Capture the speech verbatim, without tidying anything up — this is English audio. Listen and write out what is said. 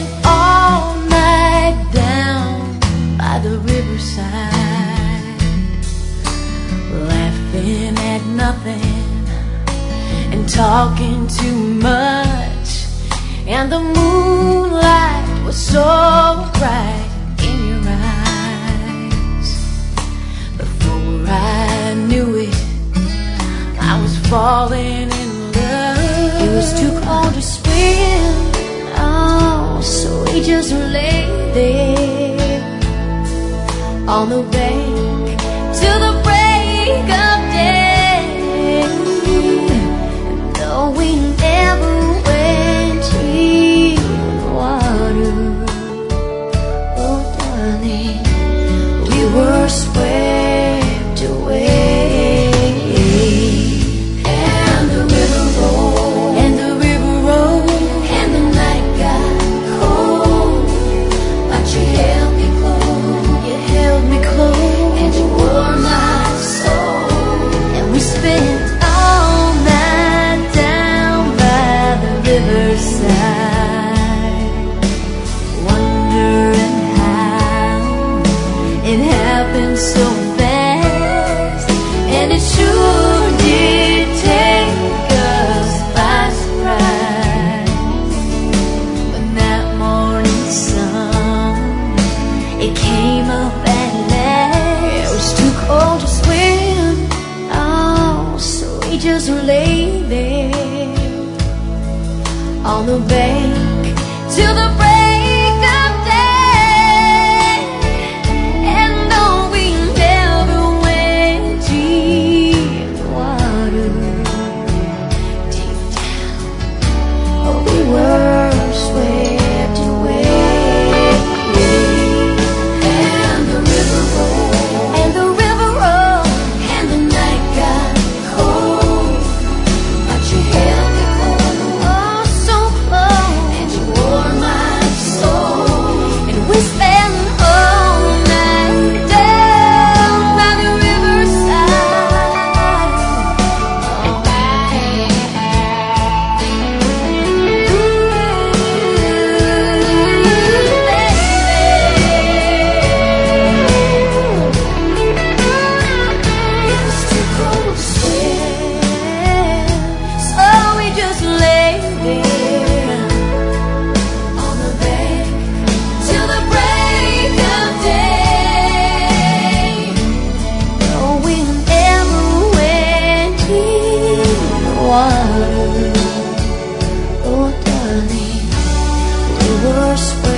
spent all night down by the riverside, laughing at nothing and talking too much. And the moonlight was so bright in your eyes. Before I knew it, I was falling in love. It was too cold to swim, oh, so we just lay there on the bank till the break of day. And though we never went in the water, oh darling, we were swept away. Wondering how it happened so fast, and it sure did take us by surprise. When that morning sun, it came up at last. It was too cold to swim, oh, so we just lay there on the bank till the break of day. And though we never went deep in the water, deep down, oh, we were swept away. And the river rolled, and the river rolled, and the night got cold, but you held me close. We spent all night down by the riverside. Oh, it was too cold to swim, so we just lay there on the bank till the break of day. Oh, we never went in the water, oh darling, we were spread